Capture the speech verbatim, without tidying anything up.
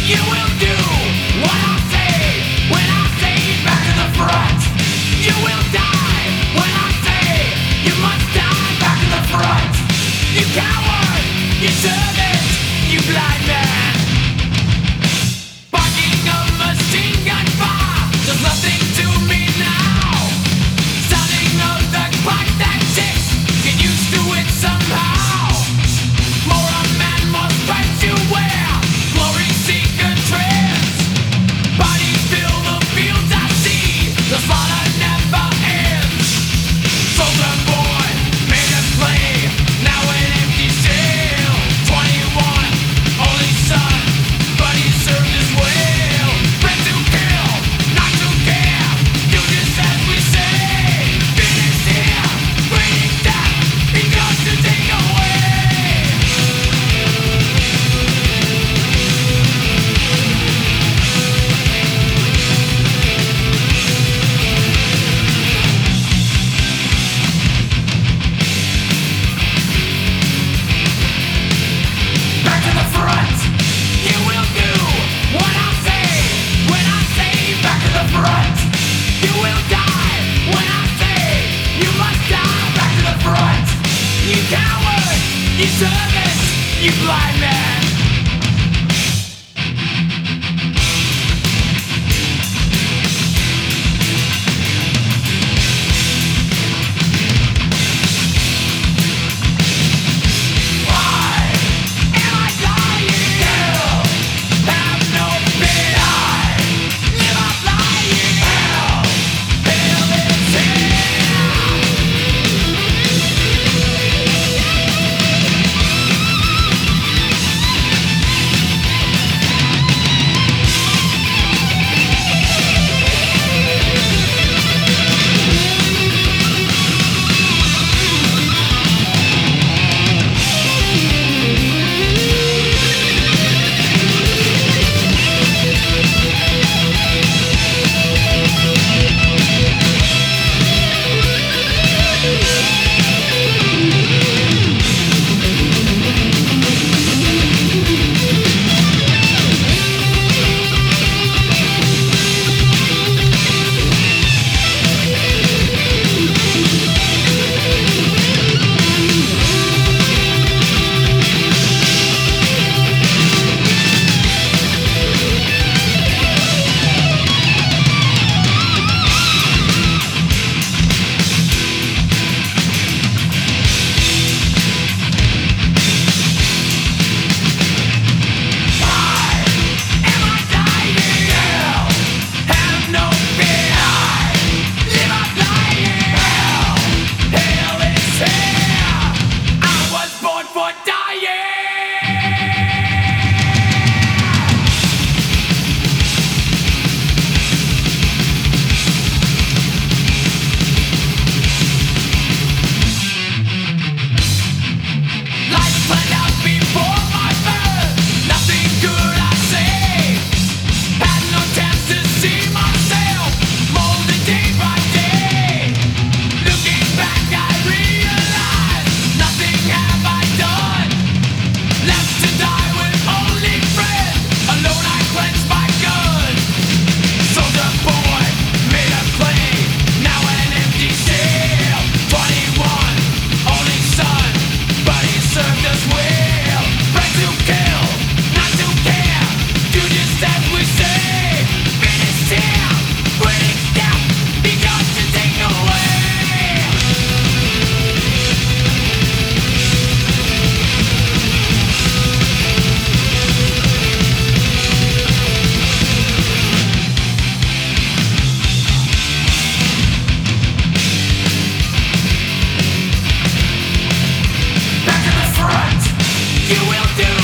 You will do what I say when I say back to the front. You will die when I say you must die back to the front. You coward, you servant, you blind man. Barking a machine gun fire does nothing to me now. Sounding of the clock that ticks, get used to it somehow. More a man must fight you wear, glory seeker trends. Bodies fill the fields I see, the slaughter never ends. Soldier boy, made a play, now an empty jail. Twenty-one, only son, but he served his will. Bred to kill, not to care, do just as we say. Finish here, bringing death, he comes to take away. Back to the front. You will do what I say when I say back to the front. You will die when I say you must die back to the front. You coward, you servant, you blind man. Why am I dying? Hell, have no fear. Live up lying. Hell, hell is here. I was born for dying. Life planned out before my birth, nothing good I say. Had no chance to see myself molded day by day. Looking back I realize nothing have I done. Left to die with only friends, alone I cleanse my gun. Soldier boy, made a play, now an empty shell. Twenty-one, only son, but he served us well. Bred to kill, not to care, do just as we say. Finish here, winning step, he comes to take away. Back to the front. You will do